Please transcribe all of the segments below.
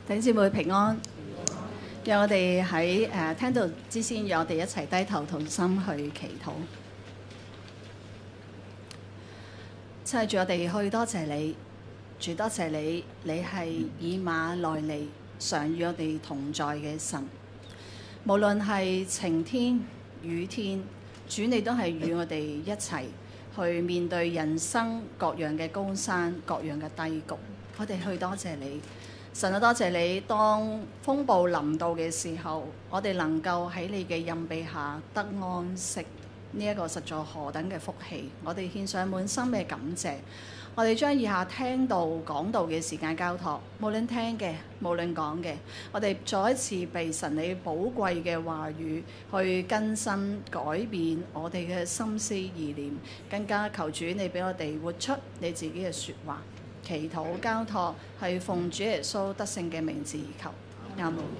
弟兄姊妹平安，讓我哋喺聽到之先，讓我哋一齊低頭同心去祈禱。親愛主，我哋去多謝你，主多謝你，你係以馬內利，常與我哋同在嘅神。無論係晴天雨天，主你都係與我哋一齊去面對人生各樣嘅高山、各樣嘅低谷。我哋去多謝你。神啊，多謝你，當風暴臨到嘅時候，我哋能夠喺你嘅蔭庇下得安息，呢一個實在何等嘅福氣！我哋獻上滿心嘅感謝。我哋將以下聽道講道嘅時間交託，無論聽嘅，無論講嘅，我哋再一次被神你寶貴嘅話語去更新改變我哋嘅心思意念，更加求主你俾我哋活出你自己嘅説話。祈禱交託係奉主耶穌得勝嘅名字而求，阿門。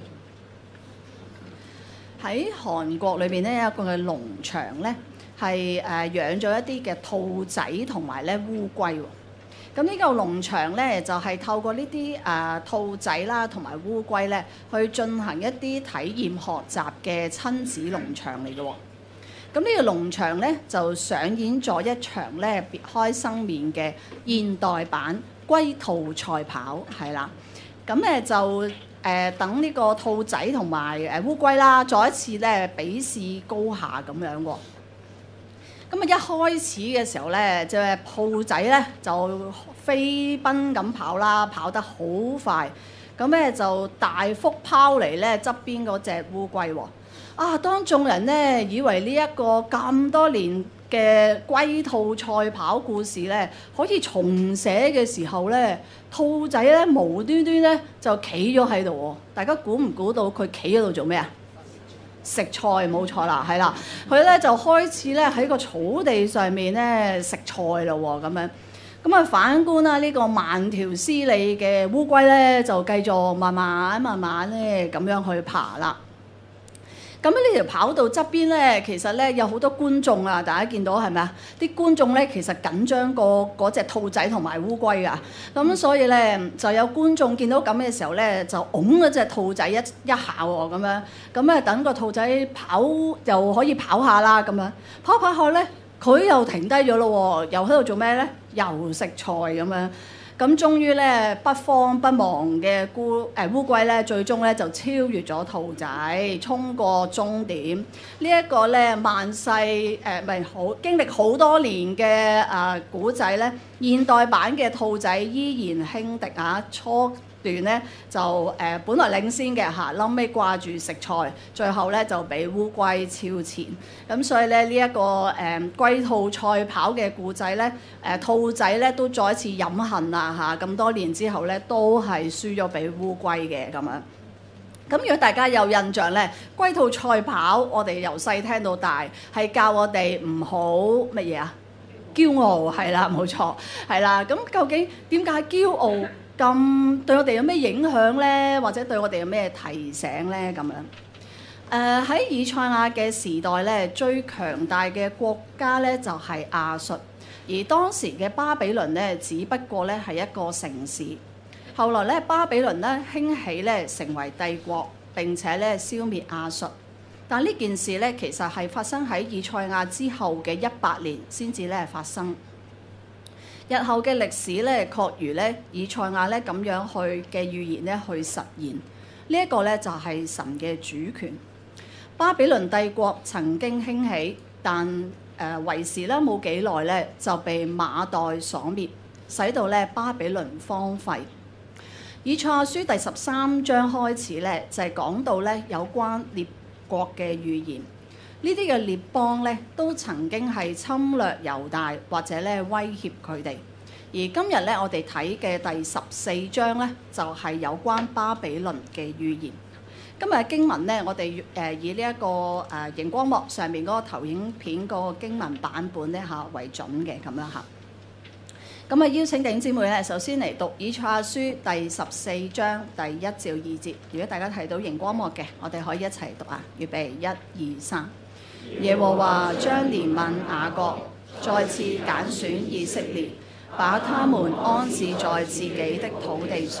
喺韓國裏邊咧，有一個嘅農場咧，係養咗一啲嘅兔仔同埋咧烏龜喎。咁呢個農場咧就係透過呢啲兔仔啦同埋烏龜咧，去進行一啲體驗學習嘅親子農場嚟嘅喎。咁呢個農場咧就上演咗一場咧別開生面嘅現代版龜兔賽跑，係啦。咁咧就等呢個兔仔同埋烏龜啦，再一次咧比試高下咁樣喎。咁啊一開始嘅時候咧，隻兔仔咧就飛奔咁跑啦，跑得好快。咁咧就大幅拋離咧側邊嗰隻烏龜喎。當眾人咧以為呢一個咁多年嘅龜兔賽跑故事咧可以重寫嘅時候咧，兔仔咧無端端咧就企咗喺度喎。大家估唔估到佢企喺度做咩啊？食菜，冇錯啦，係啦。佢咧就開始咧喺個草地上面咧食菜啦喎，咁樣。咁啊反觀啦，呢個慢條斯理嘅烏龜咧就繼續慢慢咧咁樣去爬啦。咁呢條跑道側邊咧，其實咧有好多觀眾啊！大家見到係咪啊？啲觀眾咧其實緊張過嗰隻兔仔同埋烏龜啊！咁所以咧就有觀眾見到咁嘅時候咧，就擁嗰隻兔仔一下喎咁樣。咁啊等個兔仔跑又可以跑下啦咁樣。跑下咧，佢又停低咗咯喎，又喺度做咩咧？又食菜咁樣。咁終於咧不慌不忙嘅烏龜咧，最終咧就超越咗兔仔，衝過終點。呢一個咧萬世經歷好多年嘅古仔咧，現代版嘅兔仔依然輕敵啊！初段咧就本來領先嘅嚇，後尾掛住食菜，最後咧就俾烏龜超前。咁所以咧呢一個龜兔賽跑嘅故仔咧，兔仔咧都再一次飲恨啦嚇，咁多年之後咧都係輸咗俾烏龜嘅咁樣。咁如果大家有印象咧，龜兔賽跑我哋由細聽到大，係教我哋唔好乜嘢啊？驕傲，係啦，冇錯，係啦。咁究竟點解驕傲咁對我哋有咩影響呢？或者對我哋有咩提醒呢？咁樣喺以賽亞嘅時代咧，最強大嘅國家咧就係亞述，而當時嘅巴比倫咧，只不過咧係一個城市。後來咧，巴比倫咧興起咧成為帝國，並且咧消滅亞述。但呢件事咧其實係發生喺以賽亞之後嘅100年先至咧發生。日後嘅歷史咧，確如咧以賽亞咧咁樣去嘅預言咧去實現。呢一個咧就係神嘅主權。巴比倫帝國曾經興起，但為時咧冇幾耐咧就被馬代所滅，使到咧巴比倫荒廢。以賽亞書第13章開始咧就係講到咧有關列國嘅預言。呢啲嘅列邦咧都曾經係侵略猶大或者咧威脅佢哋，而今日咧我哋睇嘅第14章咧就係有關巴比倫嘅預言。今日嘅經文咧，我哋以呢一個熒光幕上面嗰個投影片個經文版本咧為準嘅咁樣嚇。咁邀請弟兄姊妹咧，首先嚟讀以賽亞書第14章第1至2節。如果大家睇到熒光幕嘅，我哋可以一齊讀啊！預備1、2、3。耶和華將憐憫雅各，再次揀選以色列，把他們安置在自己的土地上。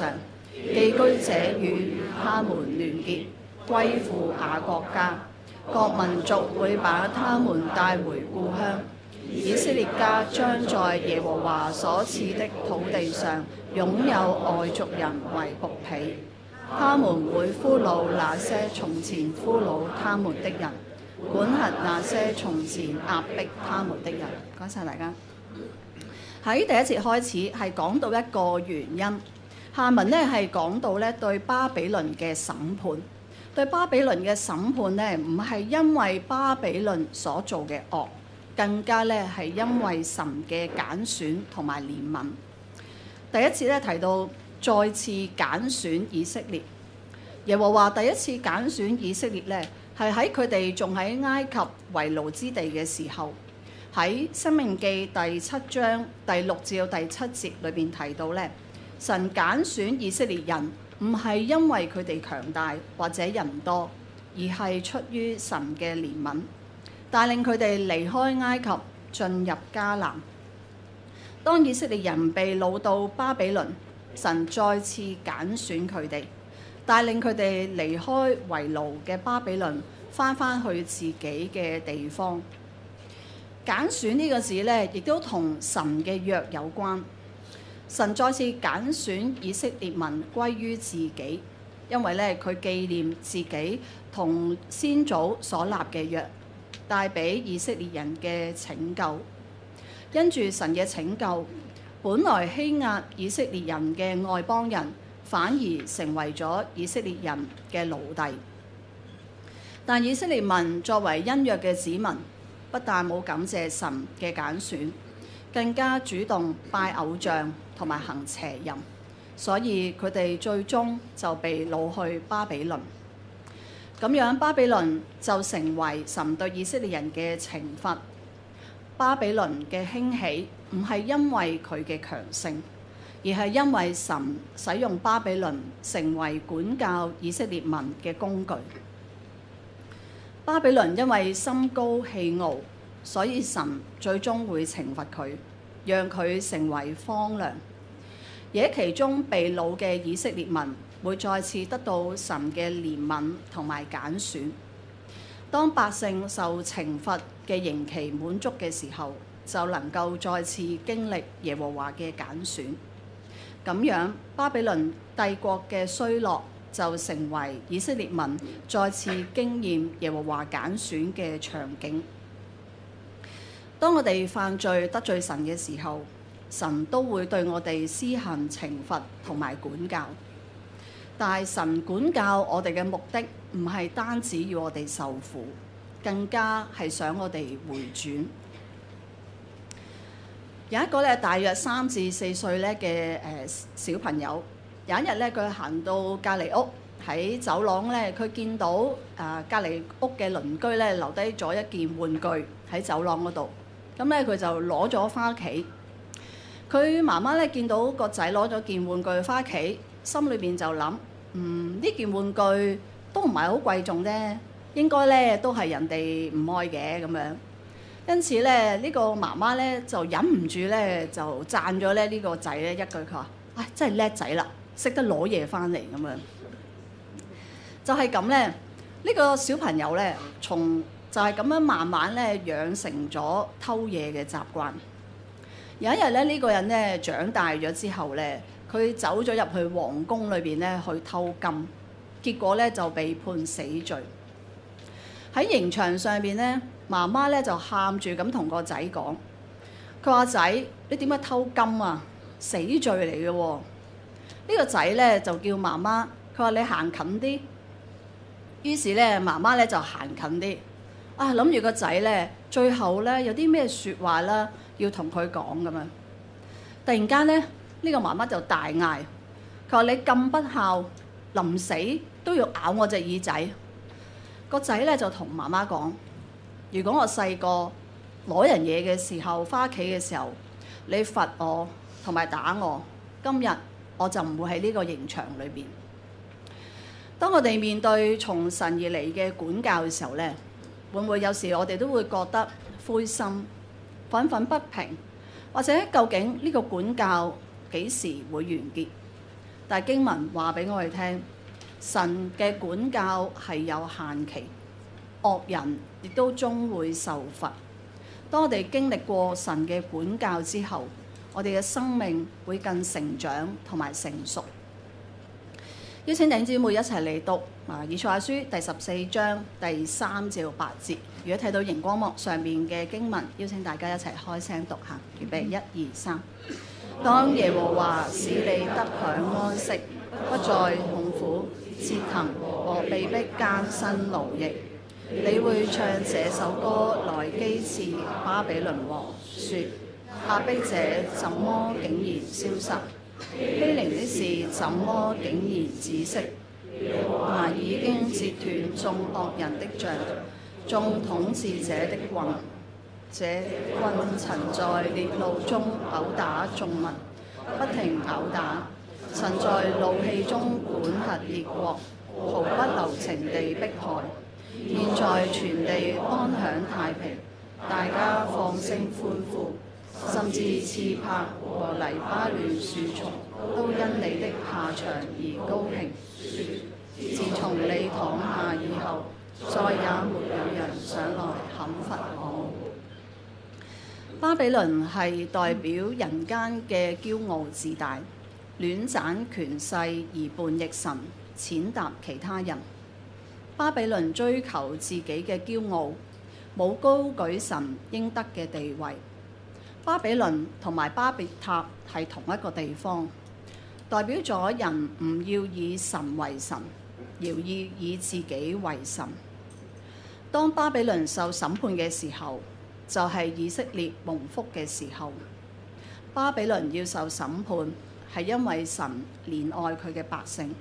寄居者與他們聯結，歸附雅各家。各民族會把他們帶回故鄉。以色列家將在耶和華所賜的土地上擁有外族人為僕婢。他們會俘虜那些從前俘虜他們的人，管轄那些從前壓迫他們的人。講晒大家。喺第一節開始係講到一個原因，下文呢係講到咧對巴比倫嘅審判。對巴比倫嘅審判呢，唔係因為巴比倫所做嘅惡，更加咧係因為神嘅揀選同埋憐憫。第一節咧提到再次揀選以色列，耶和華第一次揀選以色列咧係喺佢哋仲喺埃及為奴之地嘅時候。喺申命記第7章第6至到第7節裏邊提到咧，神揀選以色列人唔係因為佢哋強大或者人多，而係出於神嘅憐憫，帶領佢哋離開埃及進入迦南。當以色列人被擄到巴比倫，神再次揀選佢哋，帶領佢哋離開為奴嘅巴比倫，返去自己嘅地方。揀選呢個字呢，亦都同神嘅約有關。神再次揀選以色列民歸於自己，因為咧佢紀念自己同先祖所立嘅約，帶俾以色列人嘅拯救。因住神嘅拯救，本來欺壓以色列人嘅外邦人，反而成為咗以色列人嘅奴隸。但以色列民作為恩約嘅子民，不但冇感謝神嘅揀選，更加主動拜偶像同埋行邪淫，所以佢哋最終就被擄去巴比倫。咁樣巴比倫就成為神對以色列人嘅懲罰。巴比倫嘅興起唔係因為佢嘅強盛，而係因為神使用巴比倫成為管教以色列民嘅工具。巴比倫因為心高氣傲，所以神最終會懲罰佢，讓佢成為荒涼。而喺其中被擄嘅以色列民會再次得到神嘅憐憫同埋揀選。當百姓受懲罰嘅刑期滿足嘅時候，就能夠再次經歷耶和華嘅揀選。咁樣巴比倫帝國嘅衰落就成為以色列民再次經驗耶和華揀選嘅場景。當我哋犯罪得罪神嘅時候，神都會對我哋施行懲罰同埋管教。但係神管教我哋嘅目的唔係單止要我哋受苦，更加係想我哋回轉。有一個咧大約3至4歲咧嘅小朋友，有一日咧佢行到隔離屋，喺走廊咧，佢見到隔離屋嘅鄰居咧留低咗一件玩具喺走廊嗰度，咁咧佢就攞咗返屋企。佢媽媽咧見到個仔攞咗件玩具返屋企，心裏邊就諗：呢件玩具都唔係好貴重啫，應該咧都係人哋唔愛嘅咁樣。因此咧，呢個媽媽咧就忍唔住咧就讚咗咧呢個仔咧一句，佢話：唉，真係叻仔啦，識得攞嘢返嚟咁樣。就係咁咧，呢個小朋友咧，從就係咁樣慢慢咧養成咗偷嘢嘅習慣。有一日咧，呢個人咧長大咗之後咧，佢走咗入去皇宮裏邊咧去偷金，結果咧就被判死罪。喺刑場上邊咧，媽媽咧就喊住咁同個仔講：佢話仔，你點解偷金啊？死罪嚟嘅喎！呢個仔咧就叫媽媽，佢話你行近啲。於是咧，媽媽咧就行近啲，諗住個仔咧，最後咧有啲咩説話啦，要同佢講咁樣。突然間咧，呢個媽媽就大嗌：佢話你咁不孝，臨死都要咬我隻耳仔！個仔咧就同媽媽講：如果我細個攞人嘢嘅時候，返屋企嘅時候，你罰我同埋打我，今日我就唔會喺呢個刑場裏邊。當我哋面對從神而嚟嘅管教嘅時候咧，會唔會有時我哋都會覺得灰心、憤憤不平，或者究竟呢個管教幾時會完結？ 但係經文話俾我哋聽，神嘅管教係有限期，惡人亦都終會受罰。當我哋經歷過神嘅管教之後，我哋嘅生命會更成長同埋成熟。邀請弟兄姊妹一齊嚟讀以賽亞書第14章第3至8節。如果睇到熒光幕上面嘅經文，邀請大家一齊開聲讀下。預備1、2、3。當耶和華使你得享安息，不再痛苦、折騰和被迫艱辛勞役，你會唱這首歌來譏刺巴比倫王，說：壓迫者怎麼竟然消失？欺凌的事怎麼竟然止息？已經截斷眾惡人的杖，眾統治者的棍。這棍曾在烈怒中毆打眾民，不停毆打，曾在怒氣中管轄列國，毫不留情地迫害。現在全地安享太平，大家放聲歡呼，甚至刺柏和黎巴嫩樹叢都因你的下場而高興。自從你躺下以後，再也沒有人上來砍伐我。巴比倫係代表人間嘅驕傲自大，戀攢權勢而叛逆神，踐踏其他人。巴比倫追求自己嘅驕傲，冇高舉神應得嘅地位。巴比倫同埋巴別塔係同一個地方，代表咗人唔要以神為神，要以自己為神。當巴比倫受審判嘅時候，就係以色列蒙福嘅時候。巴比倫要受審判，係因為神憐愛佢嘅百姓。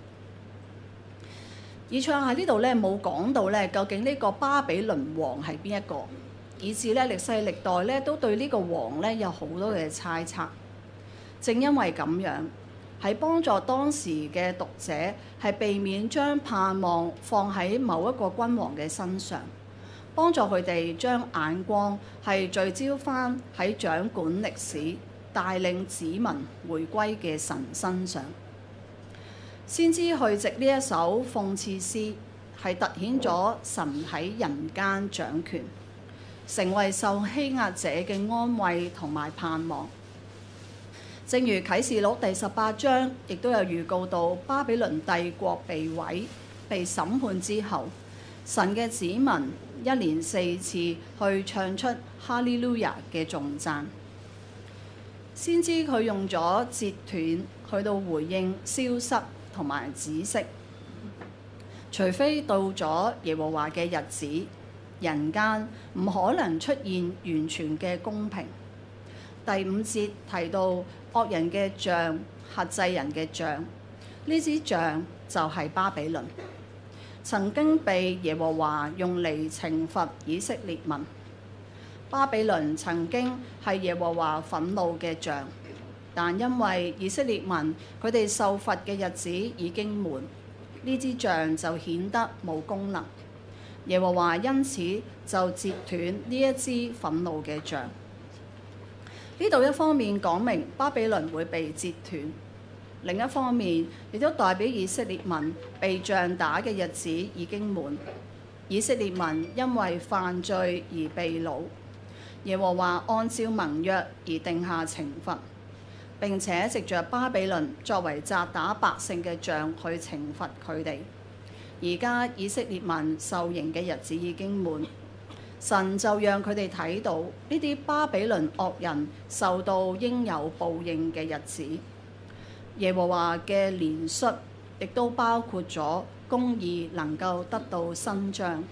以賽亞喺呢度咧冇講到咧，究竟呢個巴比倫王係邊一個，以致咧歷世歷代咧都對呢個王咧有好多嘅猜測。正因為咁樣，係幫助當時嘅讀者係避免將盼望放喺某一個君王嘅身上，幫助佢哋將眼光係聚焦返喺掌管歷史、帶領子民回歸嘅神身上。先知去藉呢一首諷刺詩，係突顯咗神喺人間掌權，成為受欺壓者嘅安慰同埋盼望。正如啟示錄第18章亦都有預告到，巴比倫帝國被毀、被審判之後，神嘅子民一連4次去唱出哈利路亞嘅頌讚。先知佢用咗截斷去到回應消失同埋止息，除非到咗耶和華嘅日子，人間唔可能出現完全嘅公平。第5節提到惡人嘅杖，轄制人嘅杖，呢支杖就係巴比倫，曾經被耶和華用嚟懲罰以色列民。巴比倫曾經係耶和華憤怒嘅杖，但因為以色列民佢哋受罰嘅日子已經滿，呢支杖就顯得冇功能。耶和華因此就截斷呢一支憤怒嘅杖。呢度一方面講明巴比倫會被截斷，另一方面亦都代表以色列民被杖打嘅日子已經滿。以色列民因為犯罪而被擄，耶和華按照盟約而定下懲罰，並且藉着巴比倫作為責打百姓嘅杖去懲罰佢哋。而家以色列民受刑嘅日子已經滿，神就讓佢哋睇到呢啲巴比倫惡人受到應有報應嘅日子。耶和華嘅憐恤亦都包括咗公義能夠得到伸張。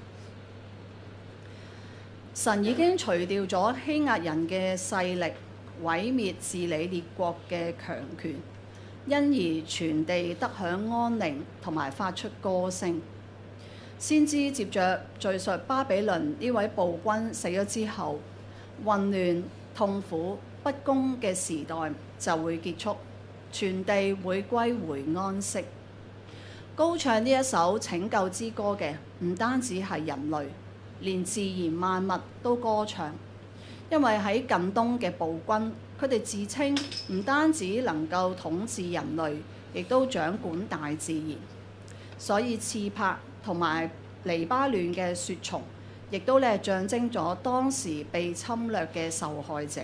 神已經除掉咗欺壓人嘅勢力，毀滅治理列國嘅強權，因而全地得享安寧同埋發出歌聲。先知接着敘述巴比倫呢位暴君死咗之後，混亂、痛苦、不公嘅時代就會結束，全地會歸回安息。高唱呢一首拯救之歌嘅唔單止係人類，連自然萬物都歌唱，因為喺近東嘅暴君，佢哋自稱唔單止能夠統治人類， 亦都掌管大自然。所以刺柏同埋黎巴嫩嘅雪松，亦都咧象徵咗當時被侵略嘅受害者。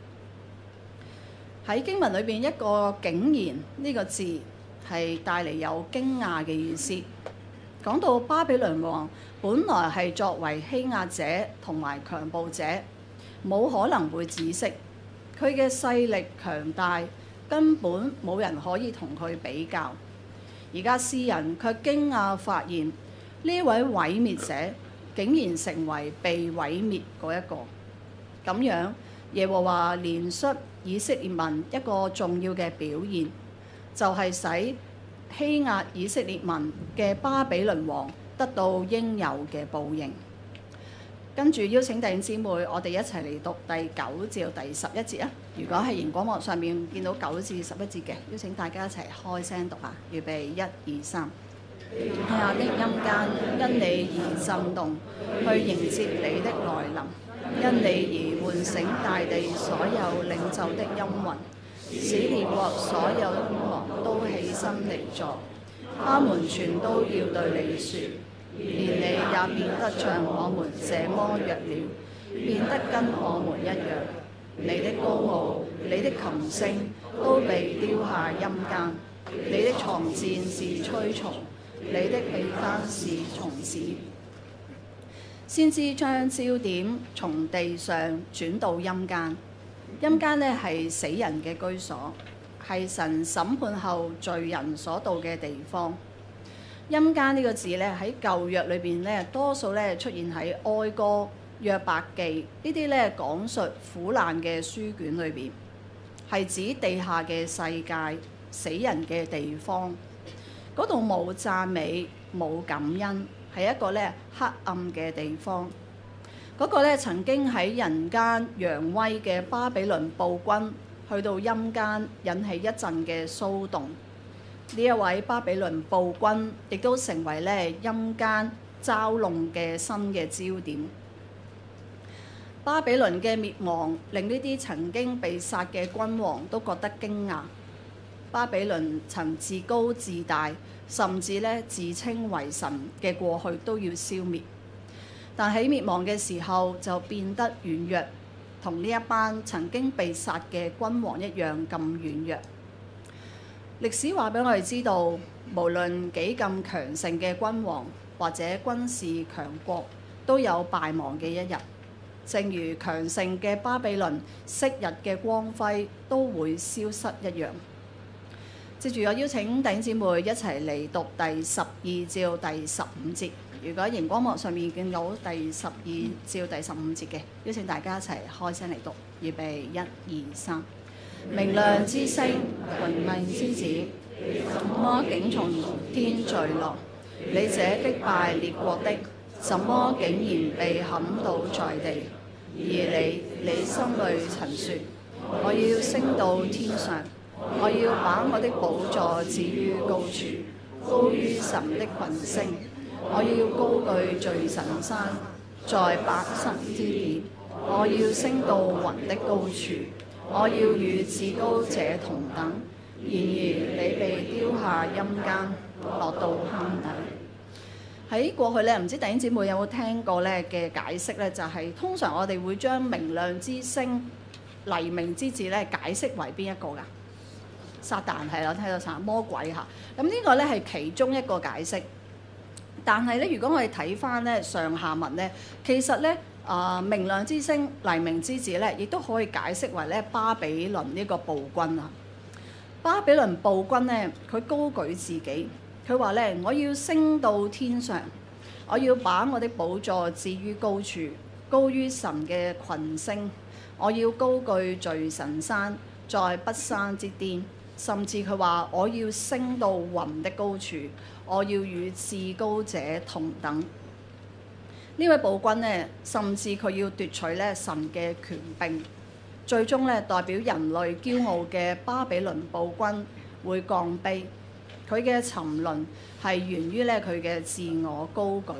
喺經文裏邊，一個竟然呢個字係帶嚟有驚訝嘅意思。講到巴比倫王本來係作為欺壓者同埋強暴者，冇可能會止息。佢嘅勢力強大，根本冇人可以同佢比較。而家詩人卻驚訝發現，呢位毀滅者竟然成為被毀滅嗰一個。咁樣，耶和華憐恤以色列民一個重要嘅表現，就係使欺壓以色列民嘅巴比倫王得到應有嘅報應。跟住邀請弟兄姊妹，我哋一齊嚟讀第9至到第11節啊！如果係熒光幕上面見到9至11節嘅，邀請大家一齊開聲讀啊！預備1、2、3。地下的陰間因你而震動，去迎接你的來臨；因你而喚醒大地所有領袖的陰魂，使列國所有君王都起身離座。他們全都要對你說：連你也變得像我們這麼弱了，變得跟我們一樣。你的高傲、你的琴聲都被丟下陰間，你的床墊是蛆蟲，你的被單是蟲子。先知將焦點從地上轉到陰間。陰間呢係死人嘅居所，係神審判後罪人所到嘅地方。陰間呢個字咧喺舊約裏邊咧，多數咧出現喺哀歌、約伯記呢啲咧講述苦難嘅書卷裏邊，係指地下嘅世界、死人嘅地方。嗰度冇讚美、冇感恩，係一個咧黑暗嘅地方。嗰個咧曾經喺人間揚威嘅巴比倫暴君，去到陰間引起一陣嘅騷動。呢一位巴比倫暴君亦都成為咧陰間嘲弄嘅新嘅焦點。巴比倫嘅滅亡令呢啲曾經被殺嘅君王都覺得驚訝。巴比倫曾自高自大，甚至咧自稱為神嘅過去都要消滅，但喺滅亡嘅時候就變得軟弱，同呢一班曾經被殺嘅君王一樣咁軟弱。歷史話俾我哋知道，無論幾咁強盛嘅君王或者軍事強國，都有敗亡嘅一日。正如強盛嘅巴比倫昔日嘅光輝都會消失一樣。接住我邀請弟兄姊妹一齊嚟讀第12至到第15節。如果熒光幕上面見到第12至到第15節嘅，邀請大家一齊開聲嚟讀。預備1、2、3。明亮之星，榮命之子，怎麼竟從天墜落？你這擊敗列國的，怎麼竟然被砍倒在地？而你心裏曾說：我要升到天上，我要把我的寶座置於高處，高於神的群星。我要高舉最神山，在百山之巔。我要升到雲的高處。我要與至高者同等，然而你被丟下陰間，落到坑底。喺過去咧，唔知弟兄姊妹有冇聽過咧嘅解釋咧，就係通常我哋會將明亮之星、黎明之子咧解釋為邊一個㗎？撒旦係啦，聽到撒魔鬼嚇。咁呢個咧係其中一個解釋。但係咧，如果我哋睇翻咧上下文咧，其實咧明亮之星、黎明之子咧，亦都可以解釋為咧巴比倫呢個暴君啊。巴比倫暴君咧，佢高舉自己，佢話咧：我要升到天上，我要把我的寶座置於高處，高於神嘅群星。我要高舉最神山，在北山之巔。甚至佢話：我要升到雲的高處，我要與至高者同等。呢位暴君呢，甚至佢要奪取咧神嘅權柄，最終咧代表人類驕傲嘅巴比倫暴君會降卑。佢嘅沉淪係源於咧佢嘅自我高舉。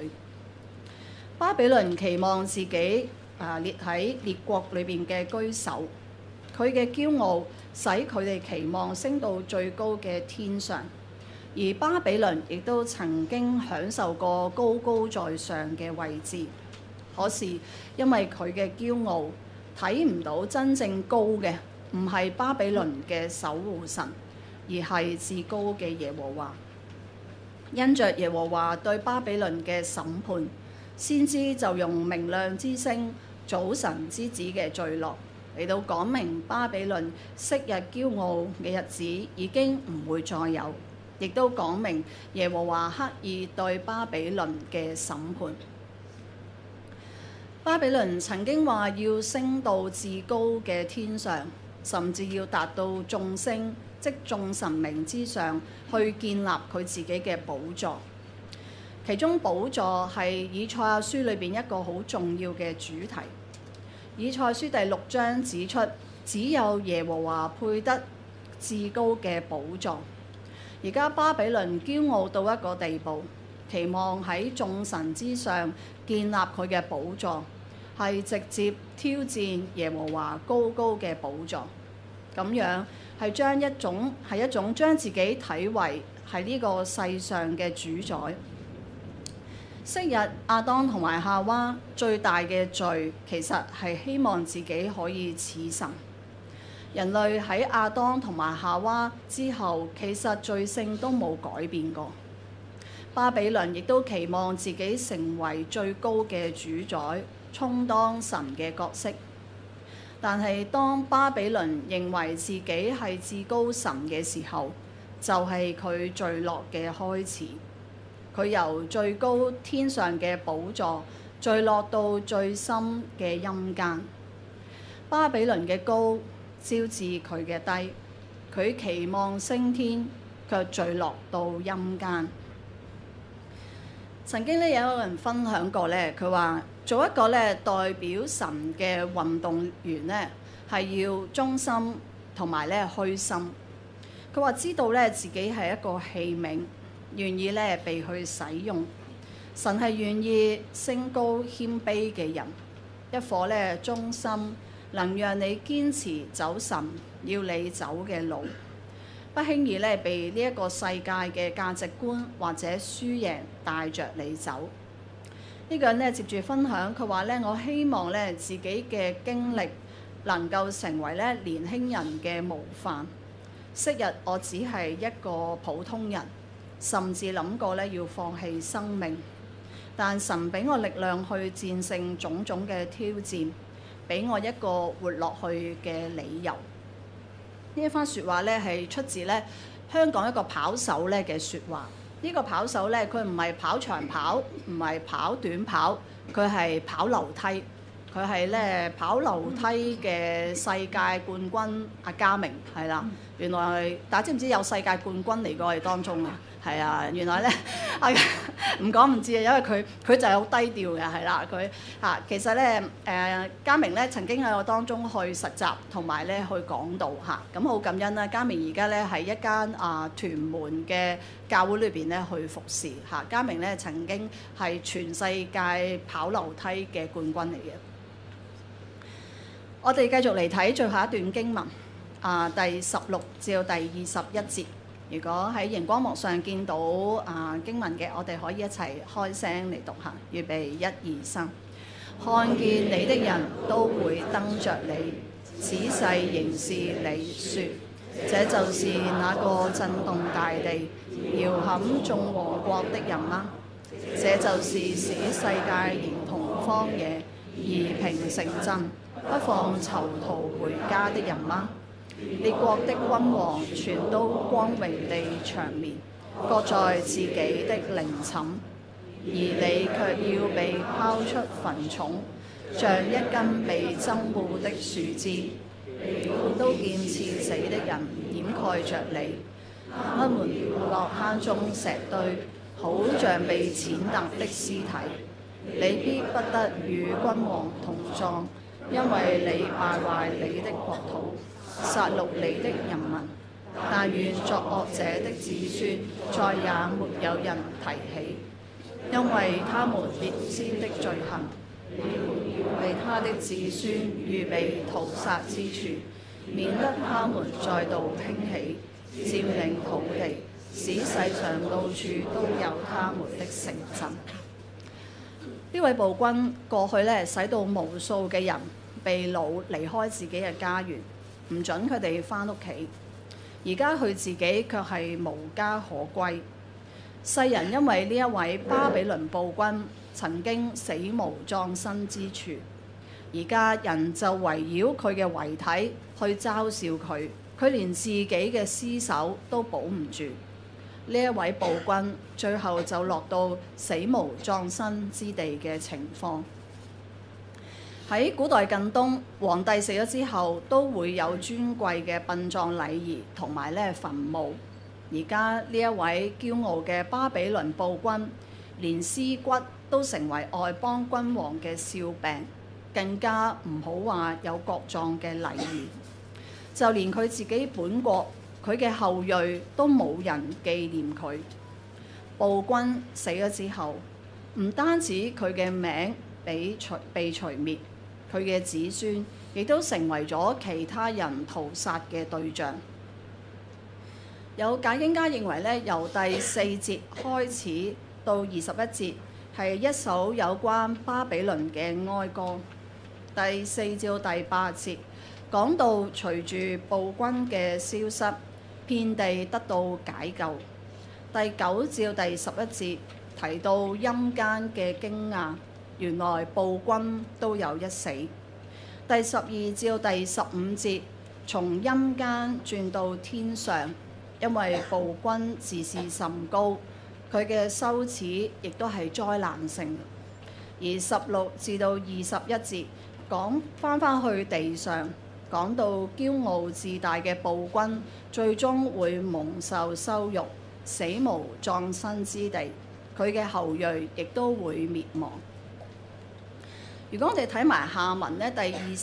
巴比倫期望自己列喺列國裏邊嘅居首， 佢嘅驕傲使佢哋期望升到最高嘅天上，而巴比倫亦都曾經享受過高高在上嘅位置。可是因為佢嘅驕傲，睇唔到真正高嘅唔係巴比倫嘅守護神，而係至高嘅耶和華。因着耶和華對巴比倫嘅審判，先知就用明亮之星、早晨之子嘅墜落嚟到講明巴比倫昔日驕傲嘅日子已經唔會再有，亦都講明耶和華刻意對巴比倫嘅審判。巴比倫曾經話要升到至高嘅天上，甚至要達到眾星，即眾神明之上，去建立佢自己嘅寶座。其中寶座係以賽亞書裏邊一個好重要嘅主題。以賽亞書第6章指出，只有耶和華配得至高嘅寶座。而家巴比倫驕傲到一個地步，期望喺眾神之上建立佢嘅寶座，係直接挑戰耶和華高高嘅寶座。咁樣係一種將自己睇為係呢個世上嘅主宰。昔日亞當同埋夏娃最大嘅罪，其實係希望自己可以似神。人類喺亞當同埋夏娃之後，其實罪性都冇改變過。巴比倫亦都期望自己成為最高嘅主宰，充當神嘅角色。但係當巴比倫認為自己係至高神嘅時候，就係佢墜落嘅開始。佢由最高天上嘅寶座墜落到最深嘅陰間。巴比倫嘅高招致佢嘅低，佢期望升天，卻墜落到陰間。曾經有一個人分享過佢話做一個代表神嘅運動員係要忠心同埋虛心。佢話知道自己係一個器皿，願意被去使用。神係願意升高謙卑嘅人，一顆忠心能讓你堅持走神要你走嘅路，不輕易被呢一個世界嘅價值觀或者輸贏帶着你走。呢個人接住分享，佢話我希望自己嘅經歷能夠成為年輕人嘅模範。昔日我只係一個普通人，甚至諗過要放棄生命，但神俾我力量去戰勝種種嘅挑戰，俾我一個活落去嘅理由。呢一番説話係出自香港一個跑手嘅説話。呢個跑手佢唔係跑長跑，唔係跑短跑，佢係跑樓梯。佢係跑樓梯嘅世界冠軍阿嘉明，係啦。原來大家知唔知有世界冠軍嚟過我哋當中啊？係啊，原來唔講唔知啊，因為佢就係好低調嘅，係啦。佢其實嘉明曾經喺我當中去實習同埋去講道咁好感恩啦。嘉明而家喺一間屯門嘅教會裏邊去服侍嘉明曾經係全世界跑樓梯嘅冠軍嚟嘅。我哋繼續嚟睇最後一段經文，第16至到第21節。如果喺熒光幕上見到經文嘅，我哋可以一齊開聲嚟讀下。預備1、2、3。看見你的人都會瞪着你，仔細凝視你，說：這就是那個震動大地、搖撼眾王國的人嗎？這就是使世界形同荒野、夷平城鎮，不放囚徒回家的人嗎？列國的君王全都光榮地長眠，各在自己的陵寢，而你卻要被拋出墳冢，像一根被憎惡的樹枝，都見刺死的人掩蓋着你。他們落坑中石堆，好像被踐踏的屍體。你必不得與君王同葬，因為你敗壞你的國土，殺戮你的人民。但願作惡者的子孫再也沒有人提起，因為他們列先的罪行，為他的子孫預備屠殺之處。 免得他們再度興起，佔領土地，使世上到處都有他們的城鎮。呢位暴君過去咧，使到無數嘅人被擄離開自己嘅家園，唔準佢哋返屋企。而家佢自己卻係無家可歸。世人因為呢一位巴比倫暴君曾經死無葬身之處，而家人就圍繞佢嘅遺體去嘲笑佢，佢連自己嘅屍首都保唔住。呢一位暴君最後就落到死無葬身之地嘅情況。喺古代近東，皇帝死咗之後都會有尊貴嘅殯葬禮儀同埋墳墓。而家呢一位驕傲嘅巴比倫暴君，連屍骨都成為外邦君王嘅笑柄，更加唔好話有國葬嘅禮儀。就連佢自己本國，佢嘅後裔都冇人紀念佢。暴君死咗之後，唔單止佢嘅名被除滅，佢嘅子孫亦都成為咗其他人屠殺嘅對象。有解經家認為咧，由第4節開始到21節係一首有關巴比倫嘅哀歌。第4至到第8節講到隨住暴君嘅消失，遍地得到解救。第9至到第11節提到陰間嘅驚訝，原來暴君都有一死。第12至到第15節從陰間轉到天上，因為暴君自視甚高，佢嘅羞恥亦都係災難性。而16至到21節講返去地上，講到驕傲自大嘅暴君最終會蒙受羞辱，死無葬身之地，佢嘅後裔亦都會滅亡。如果我哋睇埋下文咧，第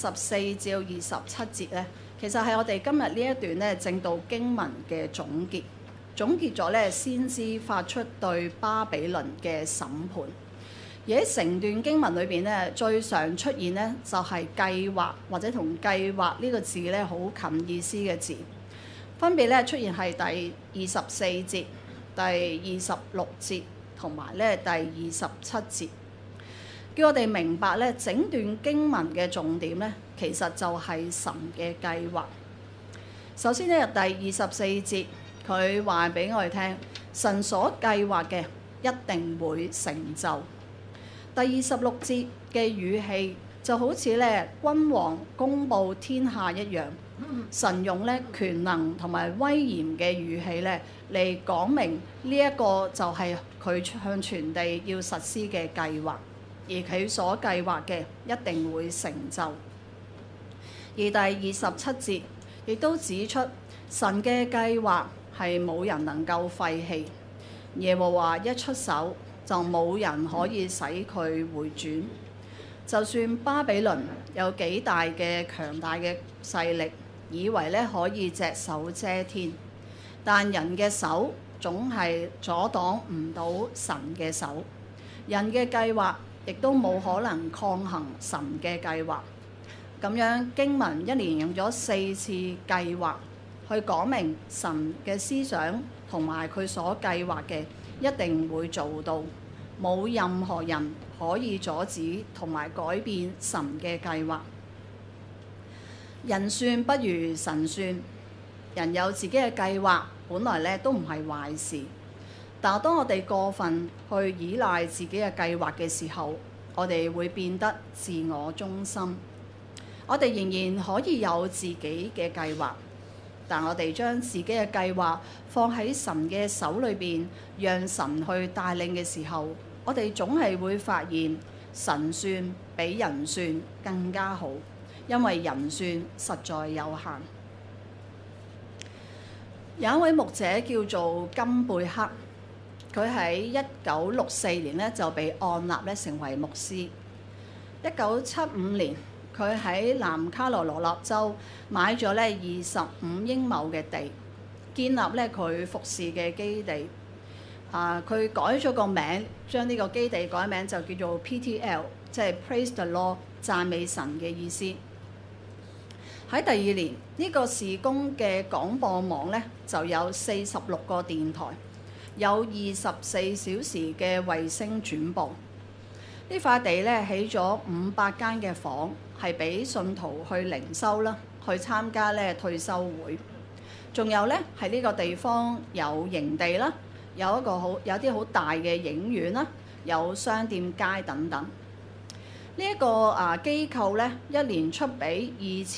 24至到27節咧，其實係我哋今日呢一段咧正道經文嘅總結，總結咗咧先知發出對巴比倫嘅審判。而喺成段經文裏邊咧，最常出現咧就係計劃或者同計劃呢個字咧好近意思嘅字，分別咧出現係第24節、第26節同埋咧第27節。叫我哋明白咧，整段經文嘅重點咧，其實就係神嘅計劃。首先咧，第24節佢話俾我哋聽，神所計劃嘅一定會成就。第26節嘅語氣就好似咧君王公佈天下一樣，神用咧權能同埋威嚴嘅語氣咧嚟講明呢一個就係佢向全地要實施嘅計劃。而佢所計劃嘅一定會成就。而第27節亦都指出，神嘅計劃係冇人能夠廢棄。耶和華一出手，就冇人可以使佢回轉。就算巴比倫有幾大嘅強大嘅勢力，以為咧可以隻手遮天，但人嘅手總係阻擋唔到神嘅手。人嘅計劃亦都冇可能抗衡神嘅計劃。咁樣經文一連用咗4次計劃去講明神嘅思想同埋佢所計劃嘅一定會做到，冇任何人可以阻止同埋改變神嘅計劃。人算不如神算，人有自己嘅計劃，本來咧都唔係壞事。但係當我哋過分去依賴自己嘅計劃嘅時候，我哋會變得自我中心。我哋仍然可以有自己嘅計劃，但我哋將自己嘅計劃放喺神嘅手裏邊，讓神去帶領嘅時候，我哋總係會發現神算比人算更加好，因為人算實在有限。有一位牧者叫做金貝克。佢喺1964年咧就被按立咧成為牧師。1975年，佢喺南卡羅來納州買咗咧25英畝嘅地，建立咧佢服侍嘅基地。佢改咗個名，將呢個基地改名就叫做 PTL， 即係 Praise the Lord， 讚美神嘅意思。 喺第二年，呢個事工嘅廣播網呢，就有46個電台，有24小時嘅衛星轉播。呢塊地呢，起咗500間嘅房，係俾信徒去靈修啦，去參加呢退休會。仲有呢，喺呢個地方有營地啦，有啲好大嘅影院啦，有商店街等等。呢一個機構呢，一年出俾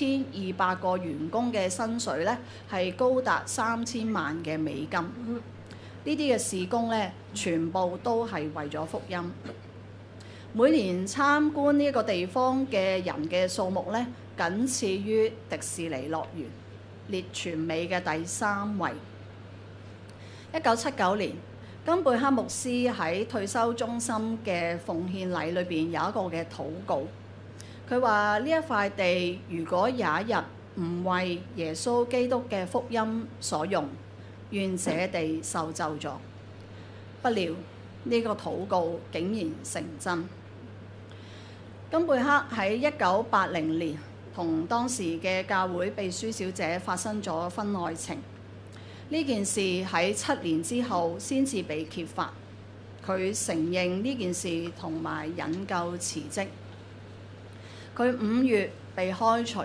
2200個員工嘅薪水呢，係高達3000萬嘅美金。呢啲嘅事工呢，全部都係為咗福音。每年參觀呢個地方嘅人嘅數目呢，僅次於迪士尼樂園，列全美嘅第3位。1979年，金貝克牧師喺退休中心嘅奉獻禮裏邊有一個嘅禱告，佢話呢一塊地如果有一日唔為耶穌基督嘅福音所用，願這地受咒詛。不料呢個禱告竟然成真。金貝克喺1980年同當時嘅教會秘書小姐發生咗婚外情。呢件事喺7年之後先至被揭發，佢承認呢件事同埋引咎辭職。佢5月被開除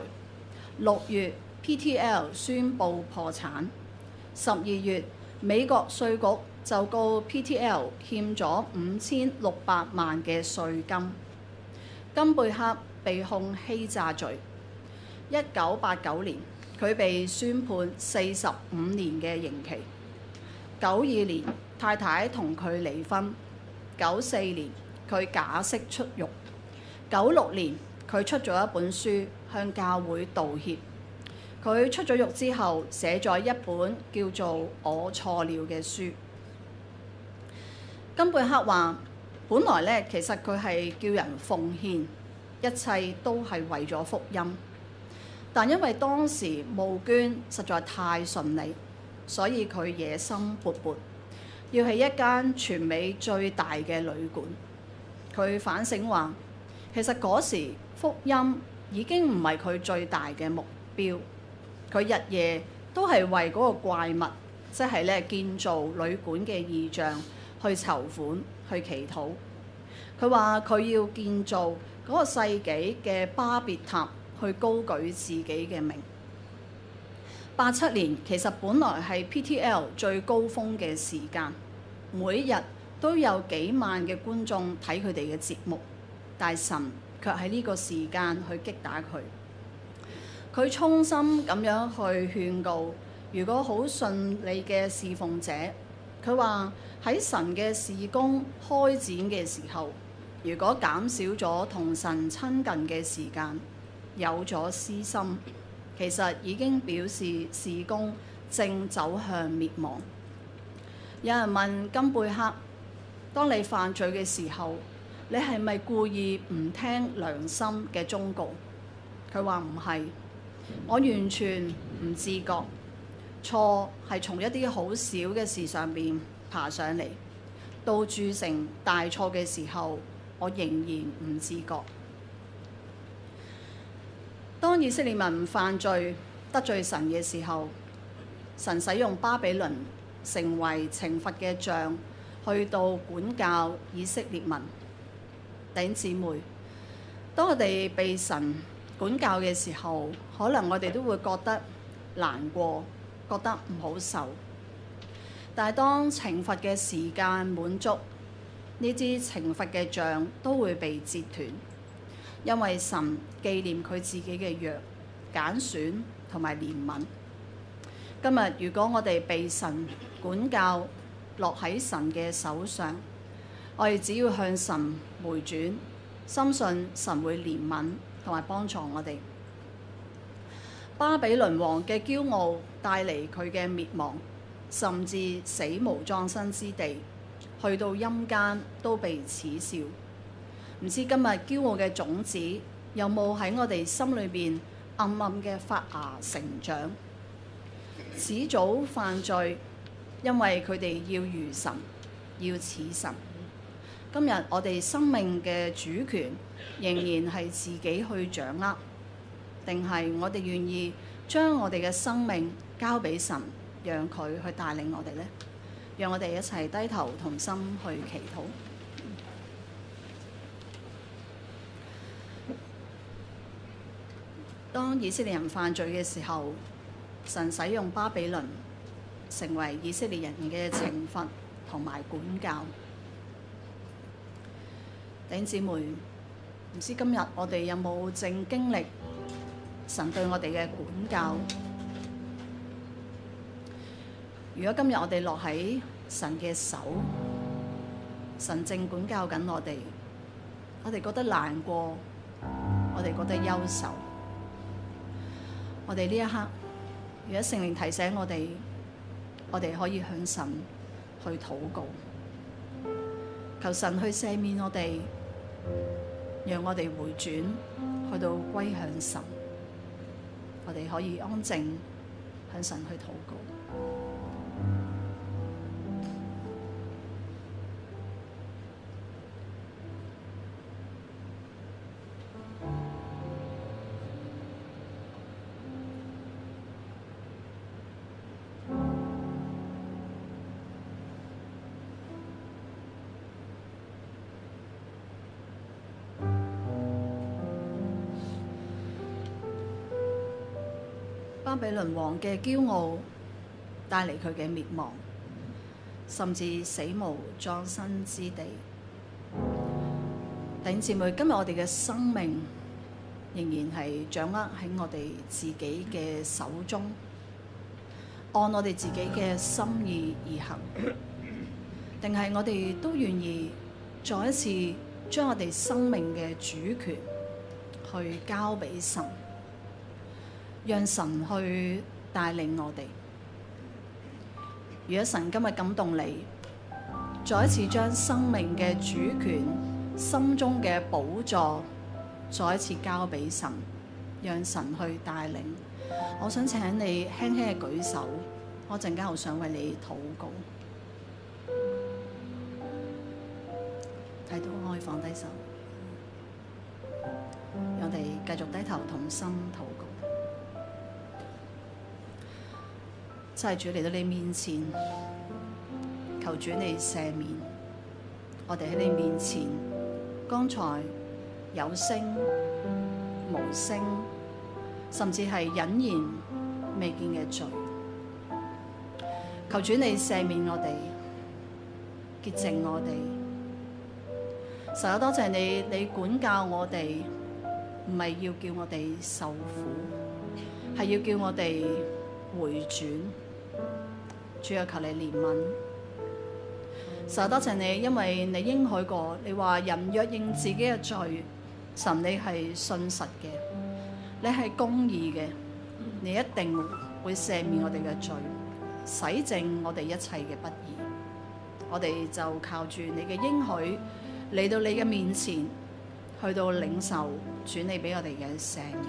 ，6月 PTL 宣布破產，12月美國稅局就告 PTL 欠咗5600萬嘅稅金。金貝克被控欺詐罪。1989年，佢被宣判45年嘅刑期。92年，太太同佢離婚。94年，佢假釋出獄。96年，佢出咗一本書向教會道歉。佢出咗獄之後，寫咗一本叫做《我錯了》嘅書。金貝克話：本來咧，其實佢係叫人奉獻，一切都係為咗福音。但因為當時募捐實在太順利，所以佢野心勃勃，要起一間全美最大嘅旅館。佢反省話，其實嗰時福音已經唔係佢最大嘅目標，佢日夜都係為嗰個怪物，即係咧建造旅館嘅異象去籌款、去祈禱。佢話佢要建造嗰個世紀嘅巴別塔，去高舉自己嘅名。87年其實本來係 PTL 最高峰嘅時間，每日都有幾萬嘅觀眾睇佢哋嘅節目，但神卻喺呢個時間去擊打佢。佢衷心咁樣去勸告，如果好順利嘅侍奉者，佢話喺神嘅事工開展嘅時候，如果減少咗同神親近嘅時間，有咗私心，其實已經表示事工正走向滅亡。有人問金貝克：當你犯罪嘅時候，你係咪故意唔聽良心嘅忠告？佢話唔係，我完全唔自覺。錯係從一啲好小嘅事上邊爬上嚟，到鑄成大錯嘅時候，我仍然唔自覺。當以色列民犯罪得罪神嘅時候，神使用巴比倫成為懲罰嘅杖，去到管教以色列民。弟兄姊妹，當我哋被神管教嘅時候，可能我哋都會覺得難過，覺得唔好受。但係當懲罰嘅時間滿足，呢支懲罰嘅杖都會被截斷。因為神紀念佢自己嘅約、揀選同埋憐憫。今日如果我哋被神管教落喺神嘅手上，我哋只要向神回轉，深信神會憐憫同埋幫助我哋。巴比倫王嘅驕傲帶嚟佢嘅滅亡，甚至死無葬身之地，去到陰間都被恥笑。唔知今日驕傲嘅種子有冇喺我哋心裏邊暗暗嘅發芽成長？始祖犯罪，因為佢哋要如神，要似神。今日我哋生命嘅主權仍然係自己去掌握。 定係我哋願意將我哋嘅生命交俾神，讓佢去帶領我哋呢？讓我哋一齊低頭同心去祈禱。當以色列人犯罪嘅時候，神使用巴比倫成為以色列人嘅懲罰同埋管教。弟兄姊妹，唔知今日我哋有冇正經歷神對我哋嘅管教？如果今日我哋落喺神嘅手，神正管教緊我哋，我哋覺得難過，我哋覺得憂愁。我哋呢一刻，如果聖靈提醒我哋，我哋可以向神去禱告，求神去赦免我哋，讓我哋回轉，去到歸向神。我哋可以安靜向神去禱告。巴比倫王嘅驕傲帶嚟佢嘅滅亡，甚至死無葬身之地。弟兄姊妹，今日我哋嘅生命仍然係掌握喺我哋自己嘅手中，按我哋自己嘅心意而行，定係我哋都願意再一次將我哋生命嘅主權去交俾神，讓神去帶領我哋。如果神今日感動你，再一次將生命嘅主權、心中嘅寶座，再一次交俾神，讓神去帶領。我想請你輕輕嘅舉手，我陣間好想為你禱告。睇到可以放低手，我哋繼續低頭同心禱告。真係主嚟到你面前，求主你赦免我哋喺你面前，剛才有聲無聲，甚至係隱然未見嘅罪。求主你赦免我哋，潔淨我哋。神啊，多謝你，你管教我哋，唔係要叫我哋受苦，係要叫我哋回轉。主啊，求你憐憫。神啊，多謝你，因為你應許過，你話人若認自己嘅罪，神你係信實嘅，你係公義嘅，你一定會赦免我哋嘅罪，洗淨我哋一切嘅不義。我哋就靠住你嘅應許嚟到你嘅面前，去到領受主你俾我哋嘅赦免。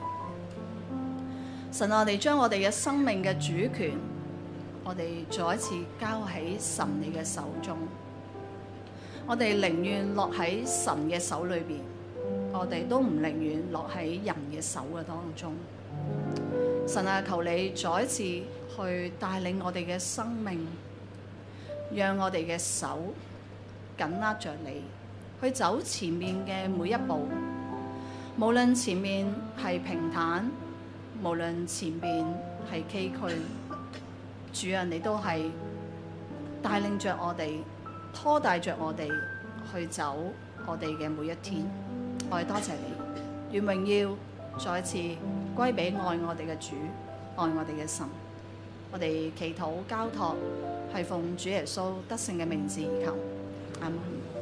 神啊，我哋將我哋嘅生命嘅主權，我哋再一次交喺神你嘅手中。我哋寧願落喺神嘅手裏邊，我哋都唔寧願落喺人嘅手嘅當中。神啊，求你再一次去帶領我哋嘅生命，讓我哋嘅手緊握着你，去走前面嘅每一步。無論前面係平坦，無論前面係崎嶇，主啊，你都係帶領着我哋，拖帶着我哋去走我哋嘅每一天。我哋多謝你，願榮耀再一次歸俾愛我哋嘅主，愛我哋嘅神。我哋祈禱交託，係奉主耶穌得勝嘅名字而求，阿們。